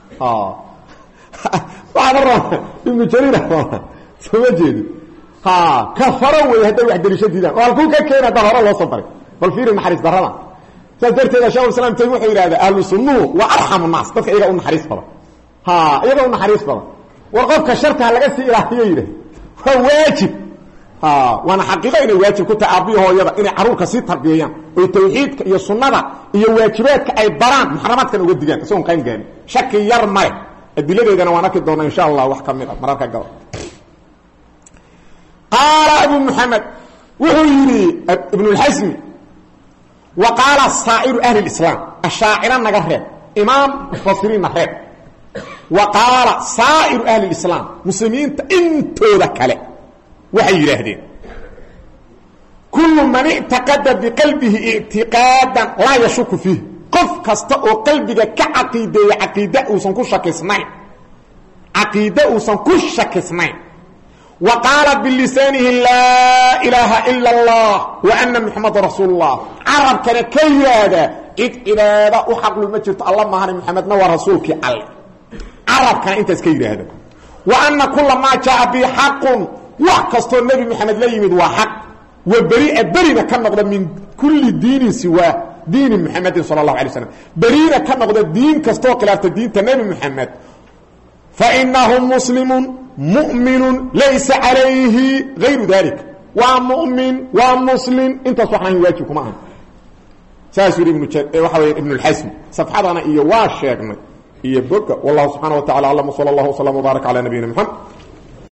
waxa raba ibn jarir soo jeedi kafaro way haday wax darisho diidaan oo ku ka keenay hore loo soo baray bal fiir maxariis darada sadarteeda shaykh islaam tay wuxuu yiraahdaa ahlu sunnah wa arhamu nas dadka iyaga u naxariis badan iyaga u naxariis badan war qofka sharta laga sii ilaahiyo yiraahdo waa waajib وانا حقيقه انه واجب كنت ابي هويدا اني عرورka si tarbiyayaan oo tawxiidka iyo sunnada iyo waajibaadka ay baraan muharramaadka uga digaan soo qaan gaan shaki yar may adiladeedana waana ka doona insha Allah wax kamid ah mararka gal qala abu muhammad wuhuri ibn al-hazm wa qala sa'ir ahli al-islam ash'ira nagarre imam mufassirin nagarre wa qala sa'ir ahli al-islam muslimiin intooda kale waxay yiraahdeen kullu man i'taqada bi qalbihi i'tiqadan la yashku fihi qof kasta oo qalbiga ka aqiideeyo aqiida uusan ku shakisnayn wa qala bil lisanihi la ilaha illa allah wa anna muhammadar rasulullah arab kana kayada ibada u xaqlu ma jirto allah maahane muhammadna waa rasuulkii allah arab kana intaas ka yiraahdo wa anna kullu ma jaa bi haqqun وقصتو النبي محمد لا يمد وحق وبريئة كان نقضى من كل دين سوى دين محمد صلى الله عليه وسلم بريئة كان نقضى الدين كستو خلاف الدين النبي محمد فإنه مسلم مؤمن ليس عليه غير ذلك ومؤمن ومسلم انت صحنا يواجهكم معهم ساسر ابن الحزم صفحة أنا إيا واشيغنا إيا بك والله سبحانه وتعالى علم صلى الله وسلم وبارك على نبينا محمد